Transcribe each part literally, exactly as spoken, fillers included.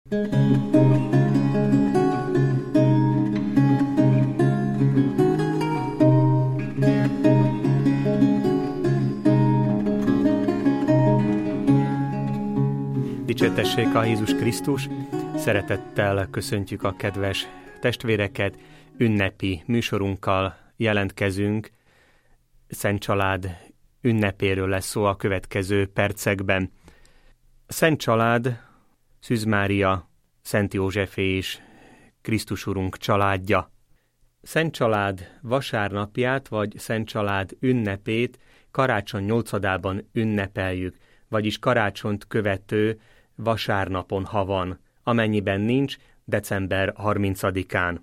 Dicsértessék a Jézus Krisztus! Szeretettel köszöntjük a kedves testvéreket, ünnepi műsorunkkal jelentkezünk. Szent Család ünnepéről lesz szó a következő percekben. Szent Család, Szűz Mária, Szent József és Krisztus Urunk családja. Szent Család vasárnapját vagy Szent Család ünnepét karácsony nyolcadában ünnepeljük, vagyis karácsonyt követő vasárnapon, ha van, amennyiben nincs, december harmincadikán.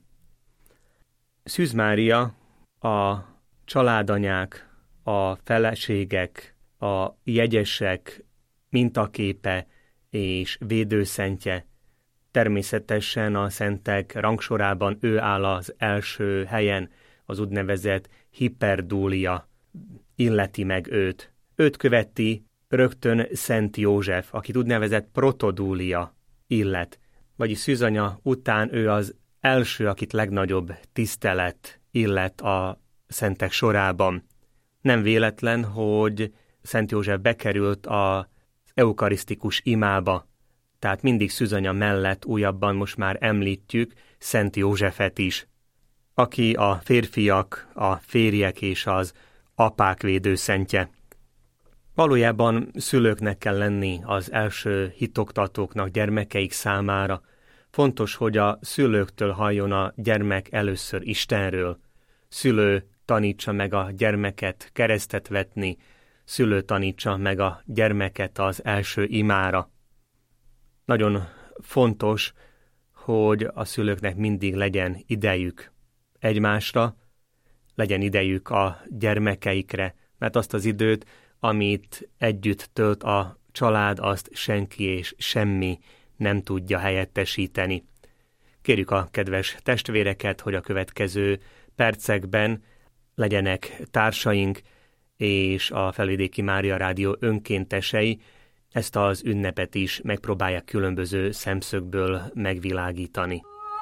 Szűz Mária a családanyák, a feleségek, a jegyesek mintaképe és védőszentje. Természetesen a szentek rangsorában ő áll az első helyen, az úgynevezett hiperdúlia illeti meg őt. Őt követi rögtön Szent József, akit úgynevezett protodúlia illet, vagyis szűzanya után ő az első, akit legnagyobb tisztelet illet a szentek sorában. Nem véletlen, hogy Szent József bekerült az eukarisztikus imába, tehát mindig szűzanya mellett újabban most már említjük Szent Józsefet is, aki a férfiak, a férjek és az apák védőszentje. Valójában szülőknek kell lenni az első hitoktatóknak gyermekeik számára. Fontos, hogy a szülőktől halljon a gyermek először Istenről. Szülő tanítsa meg a gyermeket keresztet vetni, szülő tanítsa meg a gyermeket az első imára. Nagyon fontos, hogy a szülőknek mindig legyen idejük egymásra, legyen idejük a gyermekeikre, mert azt az időt, amit együtt tölt a család, azt senki és semmi nem tudja helyettesíteni. Kérjük a kedves testvéreket, hogy a következő percekben legyenek társaink és a Felvidéki Mária Rádió önkéntesei, ezt az ünnepet is megpróbálják különböző szemszögből megvilágítani.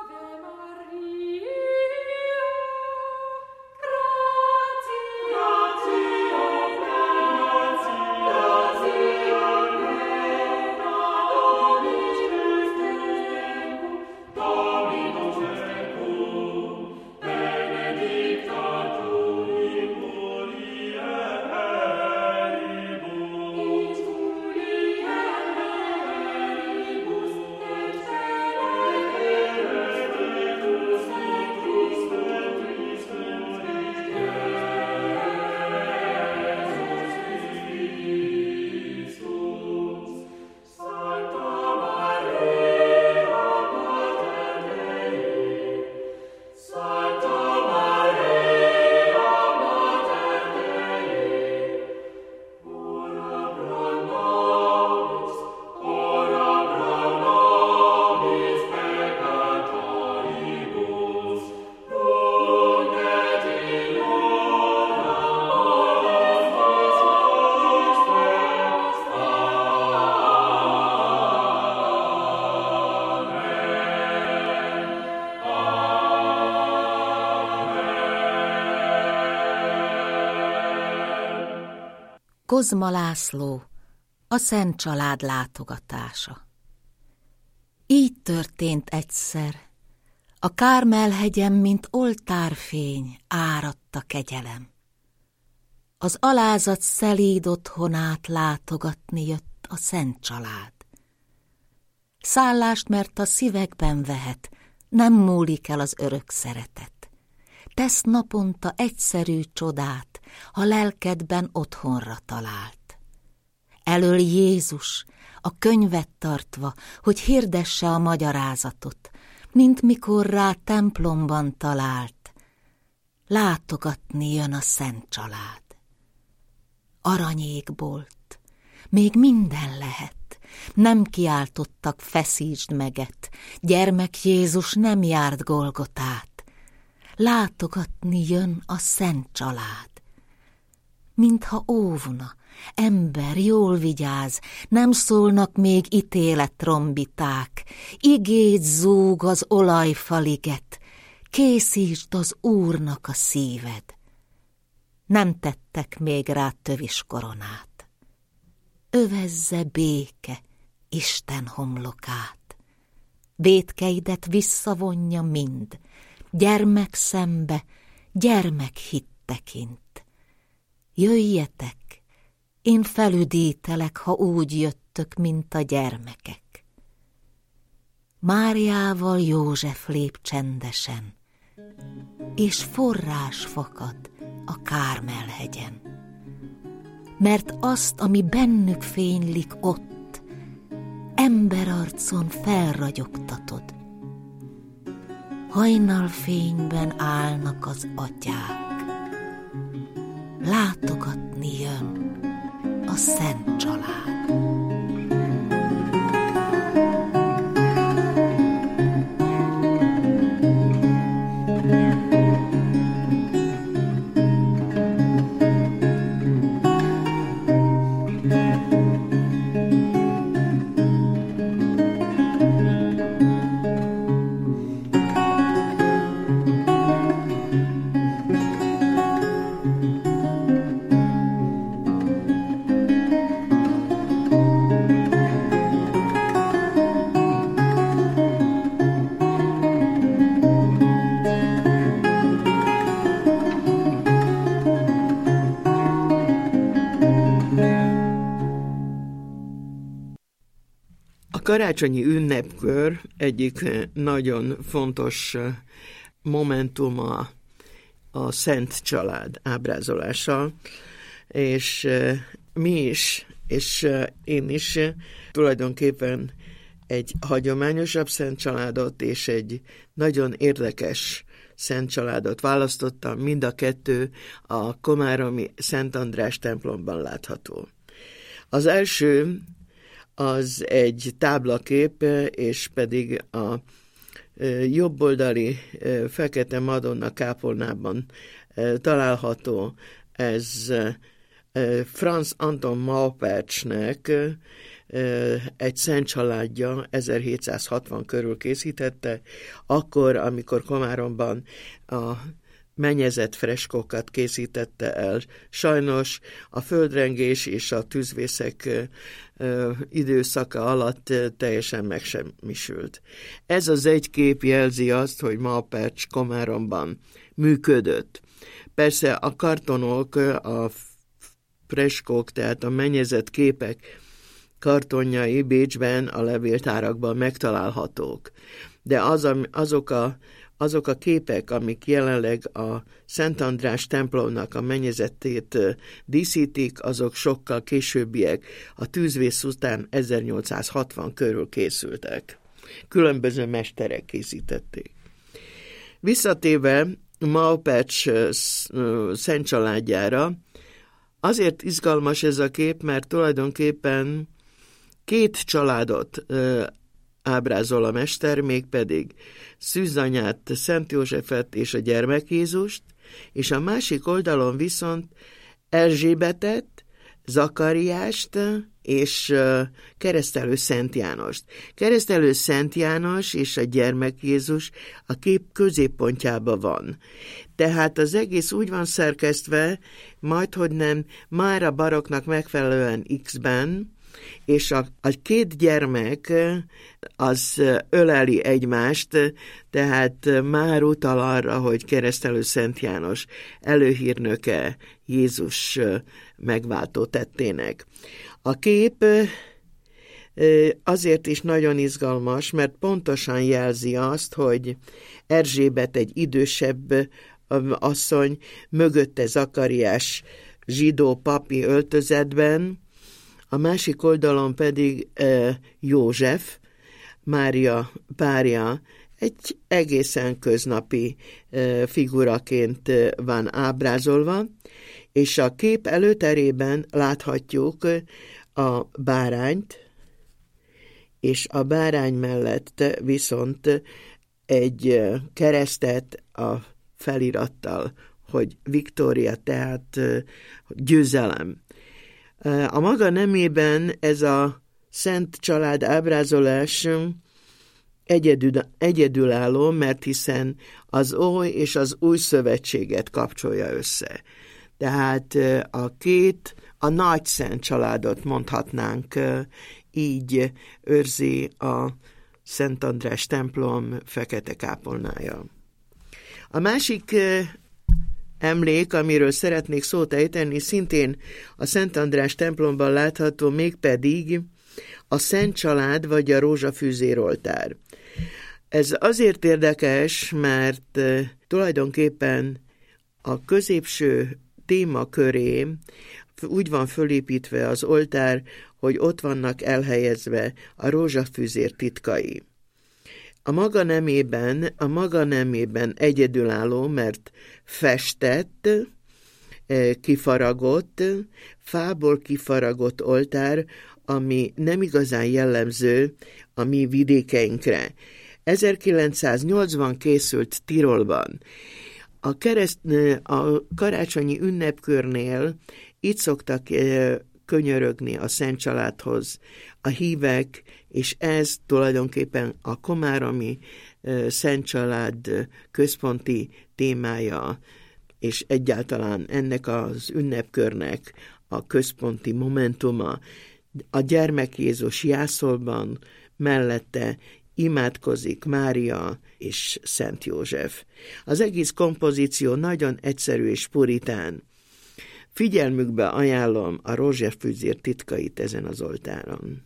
Kozma László, a Szent Család látogatása. Így történt egyszer, a Kármel-hegyen, mint oltárfény, áradt a kegyelem. Az alázat szelíd otthonát látogatni jött a Szent Család. Szállást, mert a szívekben vehet, nem múlik el az örök szeretet. Tesz naponta egyszerű csodát, ha lelkedben otthonra talált. Elöl Jézus, a könyvet tartva, hogy hirdesse a magyarázatot, mint mikor rá templomban talált. Látogatni jön a Szent Család. Aranyékbolt, még minden lehet, nem kiáltottak feszítsd meget, gyermek Jézus nem járt Golgotát. Látogatni jön a Szent Család. Mintha óvna, Ember, jól vigyáz, nem szólnak még ítéletrombiták, igét zúg az olajfaliget, készítsd az Úrnak a szíved. Nem tettek még rá tövis koronát. Övezze béke Isten homlokát. Vétkeidet visszavonja mind, gyermek szembe, gyermek hit tekint. Jöjjetek, én felüdítelek, ha úgy jöttök, mint a gyermekek. Máriával József lép csendesen, és forrás fakad a Kármel-hegyen. Mert azt, ami bennük fénylik ott, emberarcon felragyogtatod. Hajnalfényben állnak az atyák, látogatni jön a Szent Család. A karácsonyi ünnepkör egyik nagyon fontos momentuma a Szent Család ábrázolása, és mi is, és én is tulajdonképpen egy hagyományosabb Szent Családot és egy nagyon érdekes Szent Családot választottam, mind a kettő a komáromi Szent András templomban látható. Az első az egy táblakép, és pedig a jobboldali fekete Madonna kápolnában található. Ez Franz Anton Maupaicsnek egy szent családja ezerhétszázhatvan körül készítette, akkor, amikor Komáromban a mennyezett freskókat készítette el. Sajnos a földrengés és a tűzvészek időszaka alatt teljesen megsemmisült. Ez az egy kép jelzi azt, hogy Maupaics Komáromban működött. Persze a kartonok, a freskók, tehát a mennyezett képek kartonjai Bécsben a levéltárakban megtalálhatók. De az, azok a Azok a képek, amik jelenleg a Szent András templomnak a mennyezetét díszítik, azok sokkal későbbiek, a tűzvész után ezernyolcszázhatvan körül készültek. Különböző mesterek készítették. Visszatérve Maupaics szent családjára, azért izgalmas ez a kép, mert tulajdonképpen két családot ábrázol a mester, mégpedig Szűzanyát, Szent Józsefet és a gyermek Jézust, és a másik oldalon viszont Erzsébetet, Zakariást és keresztelő Szent Jánost. Keresztelő Szent János és a gyermek Jézus a kép középpontjában van. Tehát az egész úgy van szerkesztve, majdhogy nem már a barokknak megfelelően X-ben, és a, a két gyermek az öleli egymást, tehát már utal arra, hogy keresztelő Szent János előhírnöke Jézus megváltó tettének. A kép azért is nagyon izgalmas, mert pontosan jelzi azt, hogy Erzsébet egy idősebb asszony, mögötte Zakariás zsidó papi öltözetben, a másik oldalon pedig e, József, Mária párja, egy egészen köznapi e, figuraként e, van ábrázolva, és a kép előterében láthatjuk a bárányt, és a bárány mellett viszont egy keresztet a felirattal, hogy Viktória, tehát győzelem. A maga nemében ez a szent család ábrázolás egyedül, egyedülálló, mert hiszen az Ój és az Új Szövetséget kapcsolja össze. Tehát a két, a nagy szent családot mondhatnánk így őrzi a Szent András templom fekete kápolnája. A másik emlék, amiről szeretnék szót ejteni, szintén a Szent András templomban látható, mégpedig a Szent Család vagy a rózsafűzéroltár. Ez azért érdekes, mert tulajdonképpen a középső témaköré úgy van fölépítve az oltár, hogy ott vannak elhelyezve a rózsafűzér titkai. A maga nemében, a maga nemében egyedülálló, mert festett, kifaragott, fából kifaragott oltár, ami nem igazán jellemző a mi vidékeinkre. ezerkilencszáznyolcban készült Tirolban. A, kereszt, a karácsonyi ünnepkörnél itt szoktak könyörögni a Szent Családhoz a hívek, és ez tulajdonképpen a komáromi Szent Család központi témája, és egyáltalán ennek az ünnepkörnek a központi momentuma. A gyermek Jézus jászolban, mellette imádkozik Mária és Szent József. Az egész kompozíció nagyon egyszerű és puritán. Figyelmükbe ajánlom a rózsafűzér titkait ezen az oltáron.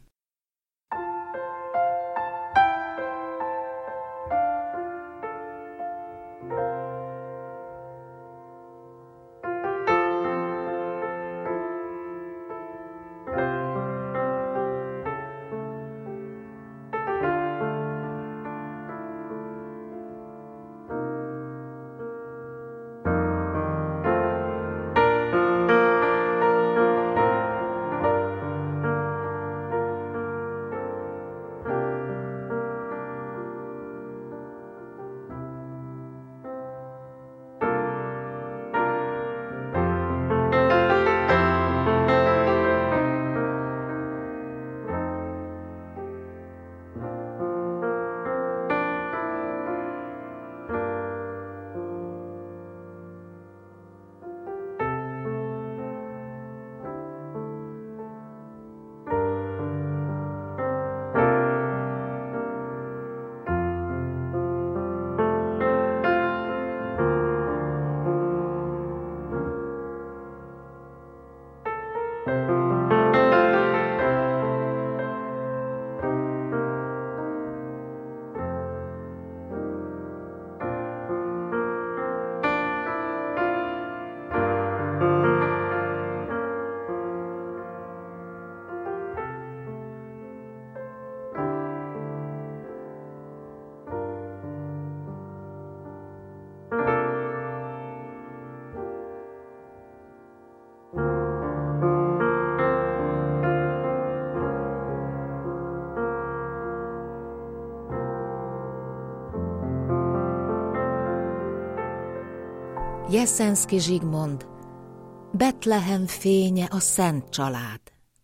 Jeszenszky Zsigmond, Betlehem fénye a Szent Család.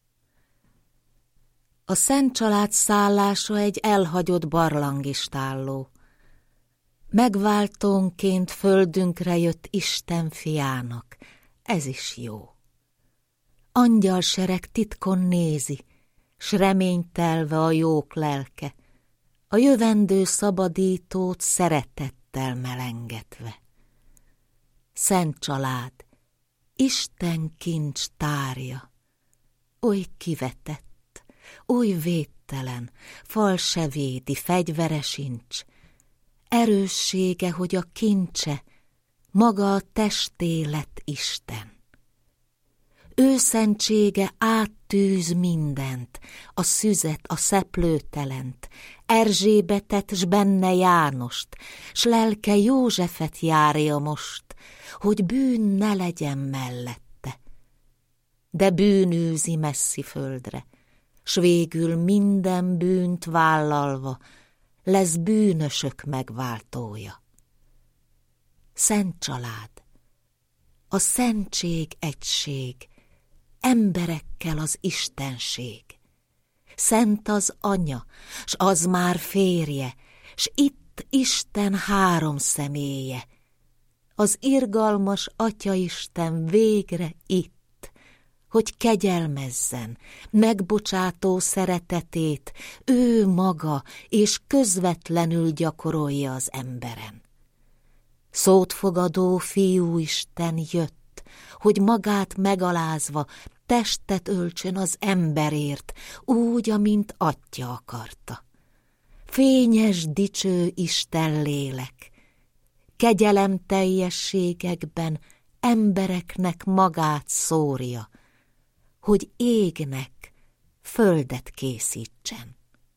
A Szent Család szállása egy elhagyott barlangistálló. Megváltónként földünkre jött Isten fiának, ez is jó. Angyalsereg titkon nézi, s reménytelve a jók lelke, a jövendő szabadítót szeretettel melengetve. Szent Család, Isten kincs tárja, oly kivetett, oly védtelen, fal se védi, fegyvere sincs, erőssége, hogy a kincse, maga a testé lett Isten. Ő szentsége áttűz mindent, a szüzet, a szeplőtelent, Erzsébetet s benne Jánost, s lelke Józsefet járja most, hogy bűn ne legyen mellette. De bűn űzi messzi földre, s végül minden bűnt vállalva lesz bűnösök megváltója. Szent Család, a szentség egység, emberekkel az istenség. Szent az Anya, s az már férje, s itt Isten három személye. Az irgalmas Atyaisten végre itt, hogy kegyelmezzen, megbocsátó szeretetét ő maga és közvetlenül gyakorolja az emberen. Szót fogadó Fiúisten jött, hogy magát megalázva testet öltsön az emberért, úgy, amint Atya akarta. Fényes, dicső Isten lélek, kegyelem teljességekben embereknek magát szórja, hogy égnek földet készítsen.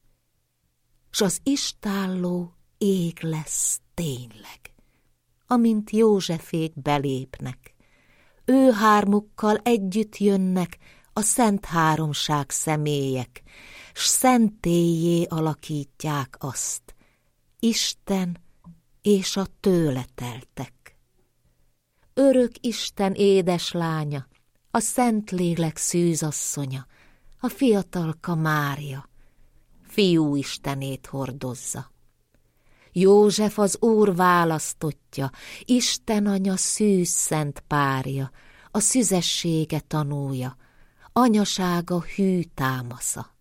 S az istálló ég lesz tényleg, amint Józsefék belépnek. Ő hármukkal együtt jönnek a Szent Háromság személyek, s szentélyé alakítják azt, Isten és a tőle teltek. Örök Isten édeslánya, a Szentlélek szűzasszonya, a fiatalka Mária, Fiú Istenét hordozza. József az Úr választottja, Isten Anya szűz szent párja, a szüzessége tanúja, anyasága hű támasza.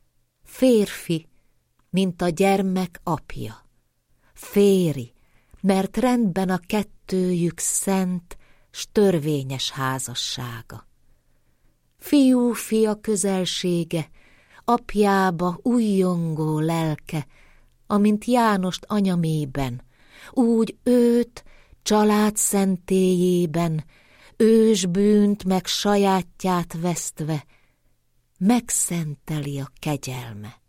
Férfi, mint a gyermek apja, féri, mert rendben a kettőjük szent s törvényes házassága. Fiú fia közelsége, apjába újjongó lelke, amint Jánost anyamében, úgy őt család szentélyében, ős bűnt meg sajátját vesztve, megszenteli a kegyelme.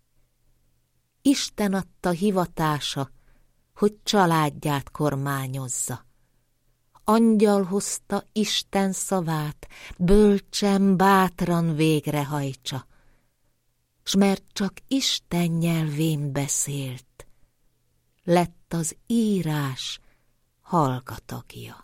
Isten adta hivatása, hogy családját kormányozza. Angyal hozta Isten szavát, bölcsen, bátran végrehajtsa, s mert csak Isten nyelvén beszélt, lett az írás hallgatagja.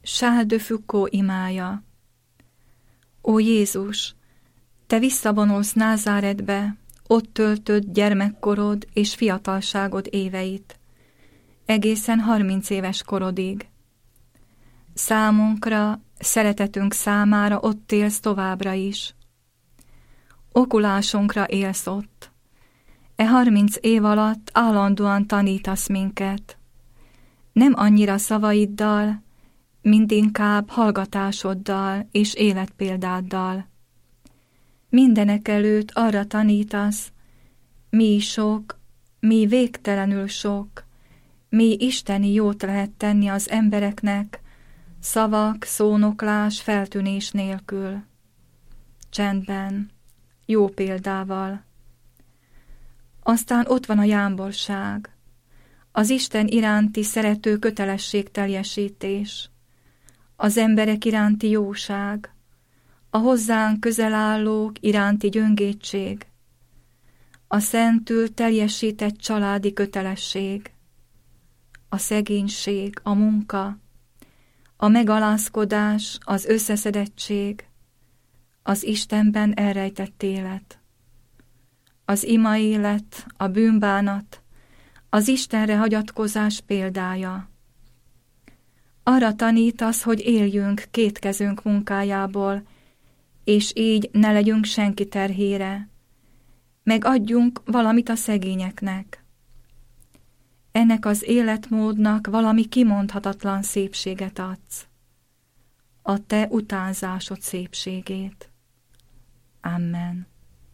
Charles de Foucault imája. Ó Jézus, te visszavonulsz Názáretbe, ott töltöd gyermekkorod és fiatalságod éveit, egészen harminc éves korodig. Számunkra, szeretetünk számára ott élsz továbbra is. Okulásunkra élsz ott. E harminc év alatt állandóan tanítasz minket. Nem annyira szavaiddal, mint inkább hallgatásoddal és életpéldáddal. Mindenek előtt arra tanítasz, mi sok, mi végtelenül sok, mi isteni jót lehet tenni az embereknek, szavak, szónoklás, feltűnés nélkül. Csendben, jó példával. Aztán ott van a jámborság, az Isten iránti szerető kötelességteljesítés, az emberek iránti jóság, a hozzánk közel állók iránti gyöngétség, a szentül teljesített családi kötelesség, a szegénység, a munka, a megalázkodás, az összeszedettség, az Istenben elrejtett élet, az ima élet, a bűnbánat, az Istenre hagyatkozás példája. Arra tanítasz, hogy éljünk két kezünk munkájából, és így ne legyünk senki terhére, meg adjunk valamit a szegényeknek. Ennek az életmódnak valami kimondhatatlan szépséget adsz, a te utánzásod szépségét. Amen.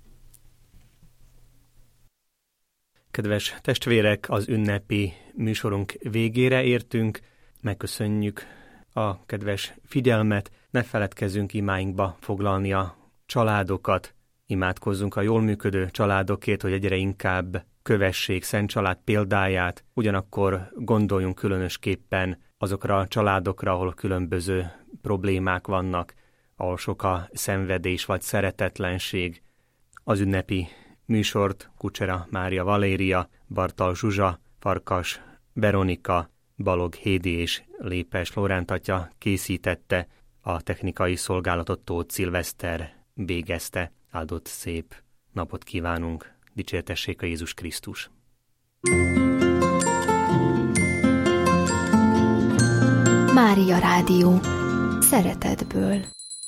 Kedves testvérek, az ünnepi műsorunk végére értünk. Megköszönjük a kedves figyelmet. Ne feledkezzünk imáinkba foglalni a családokat. Imádkozzunk a jól működő családokért, hogy egyre inkább kövessék Szent Család példáját. Ugyanakkor gondoljunk különösképpen azokra a családokra, ahol különböző problémák vannak, ahol sok a szenvedés vagy szeretetlenség. Az ünnepi műsort Kucsera Mária Valéria, Bartal Zsuzsa, Farkas Veronika, Balog Hédi és Lépes Lóránt atya készítette, a technikai szolgálatot Tóth Szilveszter végezte. Áldott szép napot kívánunk, dicsértessék a Jézus Krisztus! Mária Rádió, szeretetből.